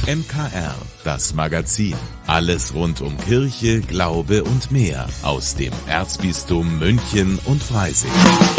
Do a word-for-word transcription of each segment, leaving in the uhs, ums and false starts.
M K R, das Magazin. Alles rund um Kirche, Glaube und mehr aus dem Erzbistum München und Freising.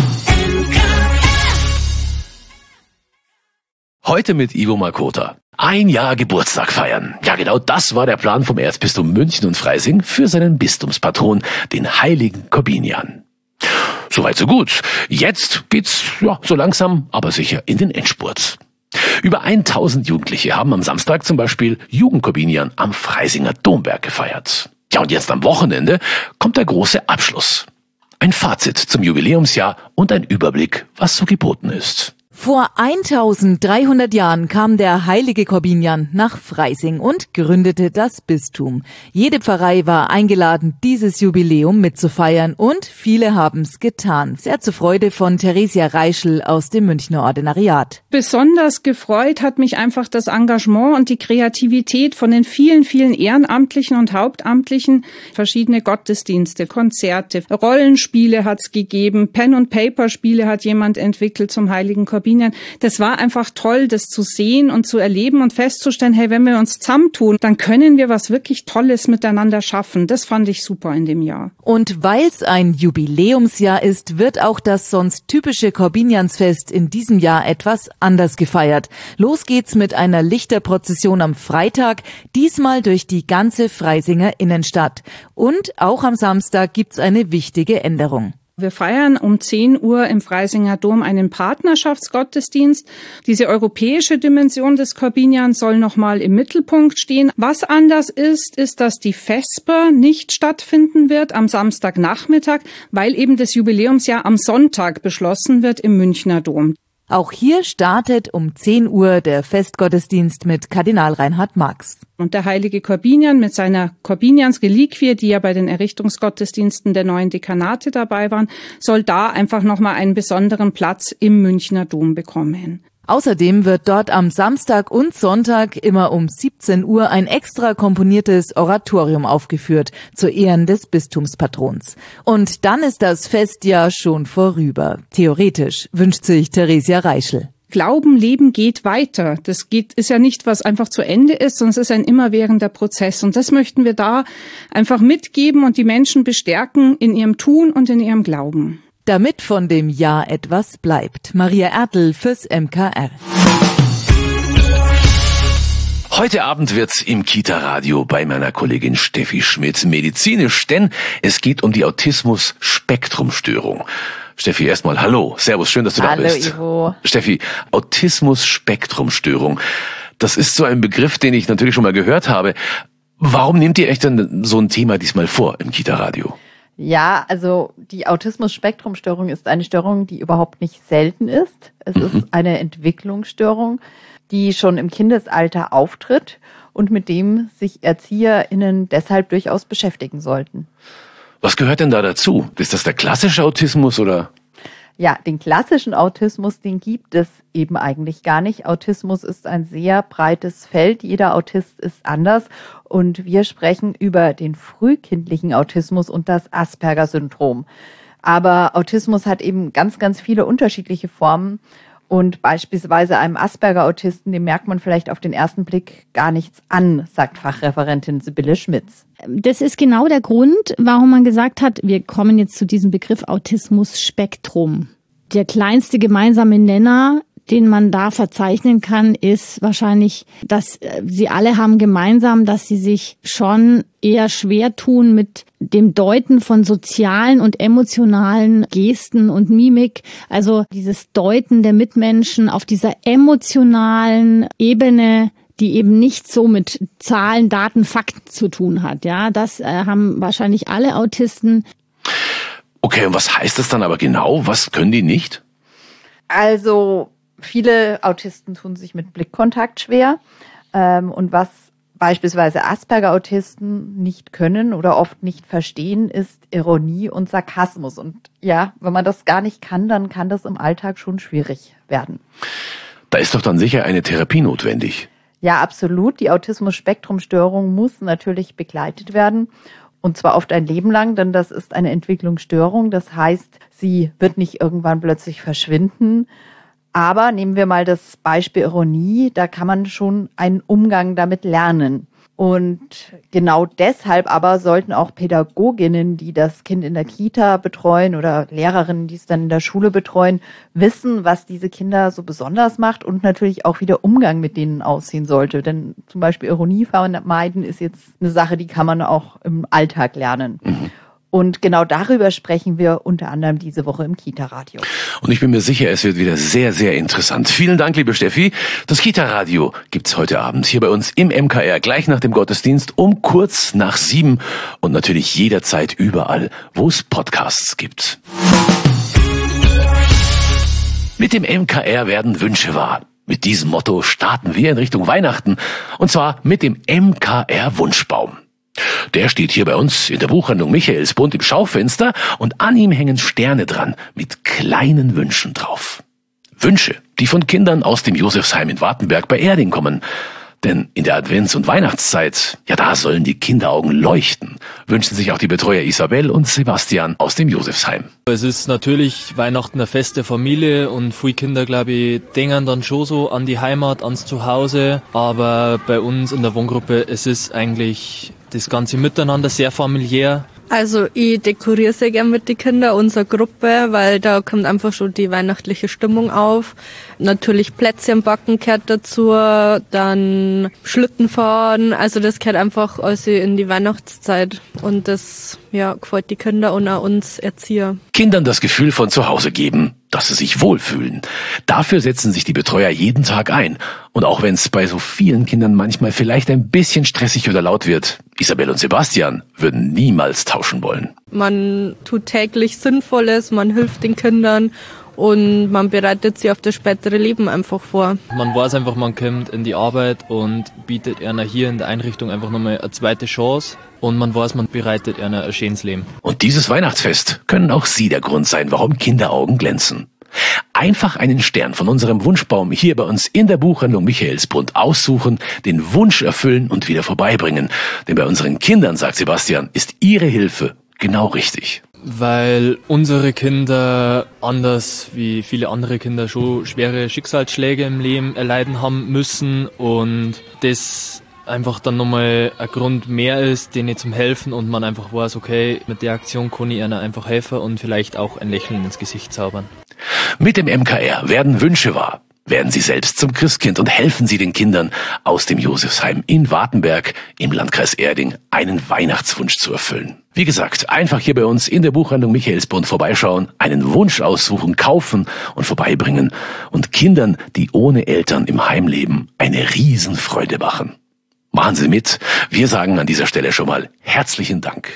Heute mit Ivo Makota. Ein Jahr Geburtstag feiern. Ja, genau das war der Plan vom Erzbistum München und Freising für seinen Bistumspatron, den heiligen Korbinian. Soweit so gut. Jetzt geht's ja so langsam, aber sicher in den Endspurt. Über tausend Jugendliche haben am Samstag zum Beispiel Jugendkorbinian am Freisinger Domberg gefeiert. Ja, und jetzt am Wochenende kommt der große Abschluss. Ein Fazit zum Jubiläumsjahr und ein Überblick, was so geboten ist. Vor eintausenddreihundert Jahren kam der heilige Korbinian nach Freising und gründete das Bistum. Jede Pfarrei war eingeladen, dieses Jubiläum mitzufeiern, und viele haben's getan. Sehr zur Freude von Theresia Reischl aus dem Münchner Ordinariat. Besonders gefreut hat mich einfach das Engagement und die Kreativität von den vielen, vielen Ehrenamtlichen und Hauptamtlichen. Verschiedene Gottesdienste, Konzerte, Rollenspiele hat's gegeben, Pen-and-Paper-Spiele hat jemand entwickelt zum heiligen Korbinian. Das war einfach toll, das zu sehen und zu erleben und festzustellen, hey, wenn wir uns zusammentun, dann können wir was wirklich Tolles miteinander schaffen. Das fand ich super in dem Jahr. Und weil es ein Jubiläumsjahr ist, wird auch das sonst typische Korbiniansfest in diesem Jahr etwas anders gefeiert. Los geht's mit einer Lichterprozession am Freitag, diesmal durch die ganze Freisinger Innenstadt. Und auch am Samstag gibt's eine wichtige Änderung. Wir feiern um zehn Uhr im Freisinger Dom einen Partnerschaftsgottesdienst. Diese europäische Dimension des Korbinians soll nochmal im Mittelpunkt stehen. Was anders ist, ist, dass die Vesper nicht stattfinden wird am Samstagnachmittag, weil eben das Jubiläumsjahr am Sonntag beschlossen wird im Münchner Dom. Auch hier startet um zehn Uhr der Festgottesdienst mit Kardinal Reinhard Marx. Und der heilige Korbinian mit seiner Korbinians-Reliquie, die ja bei den Errichtungsgottesdiensten der neuen Dekanate dabei waren, soll da einfach nochmal einen besonderen Platz im Münchner Dom bekommen. Außerdem wird dort am Samstag und Sonntag immer um siebzehn Uhr ein extra komponiertes Oratorium aufgeführt zu Ehren des Bistumspatrons. Und dann ist das Fest ja schon vorüber. Theoretisch, wünscht sich Theresia Reischl. Glauben, Leben geht weiter. Das geht, ist ja nicht, was einfach zu Ende ist, sondern es ist ein immerwährender Prozess. Und das möchten wir da einfach mitgeben und die Menschen bestärken in ihrem Tun und in ihrem Glauben. Damit von dem Jahr etwas bleibt. Maria Ertl fürs M K R. Heute Abend wird's im Kita-Radio bei meiner Kollegin Steffi Schmidt medizinisch, denn es geht um die Autismus-Spektrum-Störung. Steffi, erstmal hallo. Servus, schön, dass du hallo, da bist. Ivo. Steffi, Autismus-Spektrum-Störung. Das ist so ein Begriff, den ich natürlich schon mal gehört habe. Warum nehmt ihr euch denn so ein Thema diesmal vor im Kita-Radio? Ja, also die Autismus-Spektrum-Störung ist eine Störung, die überhaupt nicht selten ist. Es mhm. ist eine Entwicklungsstörung, die schon im Kindesalter auftritt und mit dem sich ErzieherInnen deshalb durchaus beschäftigen sollten. Was gehört denn da dazu? Ist das der klassische Autismus oder? Ja, den klassischen Autismus, den gibt es eben eigentlich gar nicht. Autismus ist ein sehr breites Feld. Jeder Autist ist anders. Und wir sprechen über den frühkindlichen Autismus und das Asperger-Syndrom. Aber Autismus hat eben ganz, ganz viele unterschiedliche Formen. Und beispielsweise einem Asperger-Autisten, dem merkt man vielleicht auf den ersten Blick gar nichts an, sagt Fachreferentin Sibylle Schmitz. Das ist genau der Grund, warum man gesagt hat, wir kommen jetzt zu diesem Begriff Autismus-Spektrum. Der kleinste gemeinsame Nenner, den man da verzeichnen kann, ist wahrscheinlich, dass sie alle haben gemeinsam, dass sie sich schon eher schwer tun mit dem Deuten von sozialen und emotionalen Gesten und Mimik. Also dieses Deuten der Mitmenschen auf dieser emotionalen Ebene, die eben nicht so mit Zahlen, Daten, Fakten zu tun hat. Ja, das äh, haben wahrscheinlich alle Autisten. Okay, und was heißt das dann aber genau? Was können die nicht? Also viele Autisten tun sich mit Blickkontakt schwer. Ähm, und was beispielsweise Asperger-Autisten nicht können oder oft nicht verstehen, ist Ironie und Sarkasmus. Und ja, wenn man das gar nicht kann, dann kann das im Alltag schon schwierig werden. Da ist doch dann sicher eine Therapie notwendig. Ja, absolut. Die Autismus-Spektrum-Störung muss natürlich begleitet werden. Und zwar oft ein Leben lang, denn das ist eine Entwicklungsstörung. Das heißt, sie wird nicht irgendwann plötzlich verschwinden. Aber nehmen wir mal das Beispiel Ironie, da kann man schon einen Umgang damit lernen. Und genau deshalb aber sollten auch Pädagoginnen, die das Kind in der Kita betreuen oder Lehrerinnen, die es dann in der Schule betreuen, wissen, was diese Kinder so besonders macht und natürlich auch, wie der Umgang mit denen aussehen sollte. Denn zum Beispiel Ironie vermeiden ist jetzt eine Sache, die kann man auch im Alltag lernen. Mhm. Und genau darüber sprechen wir unter anderem diese Woche im Kita-Radio. Und ich bin mir sicher, es wird wieder sehr, sehr interessant. Vielen Dank, liebe Steffi. Das Kita-Radio gibt's heute Abend hier bei uns im M K R, gleich nach dem Gottesdienst um kurz nach sieben und natürlich jederzeit überall, wo es Podcasts gibt. Mit dem M K R werden Wünsche wahr. Mit diesem Motto starten wir in Richtung Weihnachten und zwar mit dem M K R Wunschbaum. Der steht hier bei uns in der Buchhandlung Michaelsbund im Schaufenster und an ihm hängen Sterne dran mit kleinen Wünschen drauf. Wünsche, die von Kindern aus dem Josefsheim in Wartenberg bei Erding kommen. Denn in der Advents- und Weihnachtszeit, ja, da sollen die Kinderaugen leuchten, wünschen sich auch die Betreuer Isabel und Sebastian aus dem Josefsheim. Es ist natürlich Weihnachten eine Fest der Familie und viele Kinder, glaube ich, denken dann schon so an die Heimat, ans Zuhause. Aber bei uns in der Wohngruppe, es ist eigentlich das ganze Miteinander sehr familiär. Also ich dekoriere sehr gern mit den Kindern unsere Gruppe, weil da kommt einfach schon die weihnachtliche Stimmung auf. Natürlich Plätzchen backen gehört dazu, dann Schlitten fahren, also das gehört einfach also in die Weihnachtszeit und das ja gefällt die Kinder und auch uns Erzieher. Kindern das Gefühl von zu Hause geben, dass sie sich wohlfühlen. Dafür setzen sich die Betreuer jeden Tag ein. Und auch wenn es bei so vielen Kindern manchmal vielleicht ein bisschen stressig oder laut wird, Isabel und Sebastian würden niemals tauschen wollen. Man tut täglich Sinnvolles, man hilft den Kindern und man bereitet sie auf das spätere Leben einfach vor. Man weiß einfach, man kommt in die Arbeit und bietet einer hier in der Einrichtung einfach nochmal eine zweite Chance. Und man weiß, man bereitet einer ein schönes Leben. Und dieses Weihnachtsfest können auch Sie der Grund sein, warum Kinderaugen glänzen. Einfach einen Stern von unserem Wunschbaum hier bei uns in der Buchhandlung Michaelsbund aussuchen, den Wunsch erfüllen und wieder vorbeibringen. Denn bei unseren Kindern, sagt Sebastian, ist Ihre Hilfe genau richtig. Weil unsere Kinder, anders wie viele andere Kinder, schon schwere Schicksalsschläge im Leben erleiden haben müssen und das einfach dann nochmal ein Grund mehr ist, denen zum Helfen und man einfach weiß, okay, mit der Aktion kann ich ihnen einfach helfen und vielleicht auch ein Lächeln ins Gesicht zaubern. Mit dem M K R werden Wünsche wahr. Werden Sie selbst zum Christkind und helfen Sie den Kindern aus dem Josefsheim in Wartenberg im Landkreis Erding einen Weihnachtswunsch zu erfüllen. Wie gesagt, einfach hier bei uns in der Buchhandlung Michaelsbund vorbeischauen, einen Wunsch aussuchen, kaufen und vorbeibringen und Kindern, die ohne Eltern im Heim leben, eine Riesenfreude machen. Machen Sie mit. Wir sagen an dieser Stelle schon mal herzlichen Dank.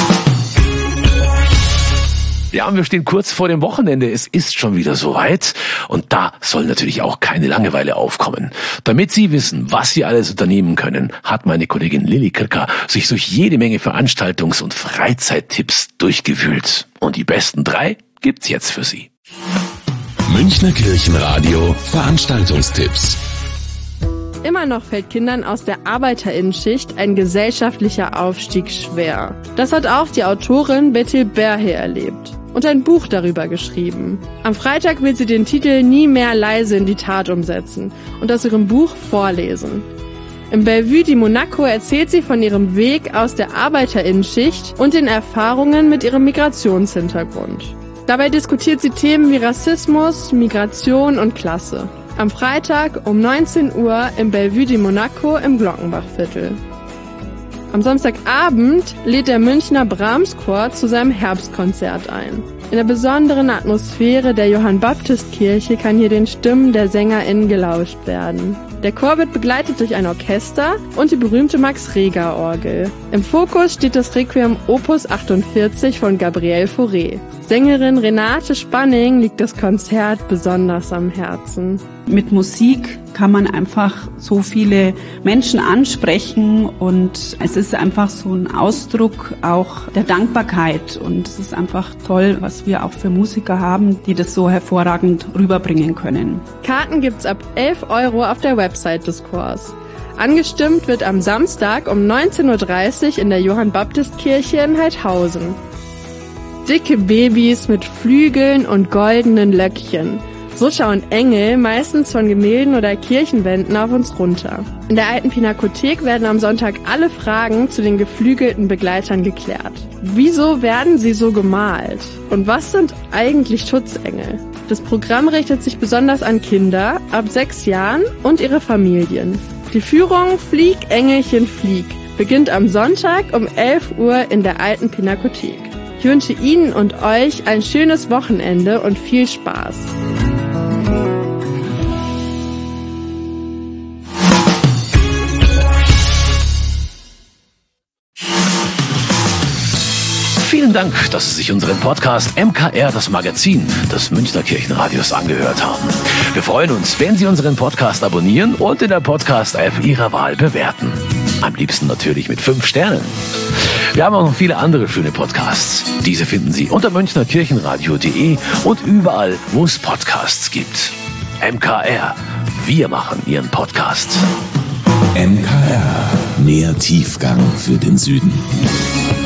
Ja, und wir stehen kurz vor dem Wochenende. Es ist schon wieder soweit. Und da soll natürlich auch keine Langeweile aufkommen. Damit Sie wissen, was Sie alles unternehmen können, hat meine Kollegin Lilly Kirker sich durch jede Menge Veranstaltungs- und Freizeittipps durchgewühlt. Und die besten drei gibt's jetzt für Sie. Münchner Kirchenradio Veranstaltungstipps. Immer noch fällt Kindern aus der Arbeiterinnenschicht ein gesellschaftlicher Aufstieg schwer. Das hat auch die Autorin Betty Berhe erlebt und ein Buch darüber geschrieben. Am Freitag will sie den Titel Nie mehr leise in die Tat umsetzen und aus ihrem Buch vorlesen. Im Bellevue di Monaco erzählt sie von ihrem Weg aus der Arbeiterinnenschicht und den Erfahrungen mit ihrem Migrationshintergrund. Dabei diskutiert sie Themen wie Rassismus, Migration und Klasse. Am Freitag um neunzehn Uhr im Bellevue di Monaco im Glockenbachviertel. Am Samstagabend lädt der Münchner Brahms-Chor zu seinem Herbstkonzert ein. In der besonderen Atmosphäre der Johannbaptistkirche kann hier den Stimmen der SängerInnen gelauscht werden. Der Chor wird begleitet durch ein Orchester und die berühmte Max-Reger-Orgel. Im Fokus steht das Requiem Opus achtundvierzig von Gabrielle Fauré. Sängerin Renate Spanning liegt das Konzert besonders am Herzen. Mit Musik kann man einfach so viele Menschen ansprechen und es ist einfach so ein Ausdruck auch der Dankbarkeit und es ist einfach toll, was wir auch für Musiker haben, die das so hervorragend rüberbringen können. Karten gibt's ab elf Euro auf der Website des Chors. Angestimmt wird am Samstag um neunzehn Uhr dreißig in der Johannbaptistkirche in Heidhausen. Dicke Babys mit Flügeln und goldenen Löckchen. So schauen Engel meistens von Gemälden oder Kirchenwänden auf uns runter. In der alten Pinakothek werden am Sonntag alle Fragen zu den geflügelten Begleitern geklärt. Wieso werden sie so gemalt? Und was sind eigentlich Schutzengel? Das Programm richtet sich besonders an Kinder ab sechs Jahren und ihre Familien. Die Führung Flieg, Engelchen, Flieg beginnt am Sonntag um elf Uhr in der alten Pinakothek. Ich wünsche Ihnen und euch ein schönes Wochenende und viel Spaß. Vielen Dank, dass Sie sich unseren Podcast M K R, das Magazin des Münchner Kirchenradios, angehört haben. Wir freuen uns, wenn Sie unseren Podcast abonnieren und in der Podcast-App Ihrer Wahl bewerten. Am liebsten natürlich mit fünf Sternen. Wir haben auch noch viele andere schöne Podcasts. Diese finden Sie unter münchner kirchenradio punkt de und überall, wo es Podcasts gibt. M K R, wir machen Ihren Podcast. M K R, mehr Tiefgang für den Süden.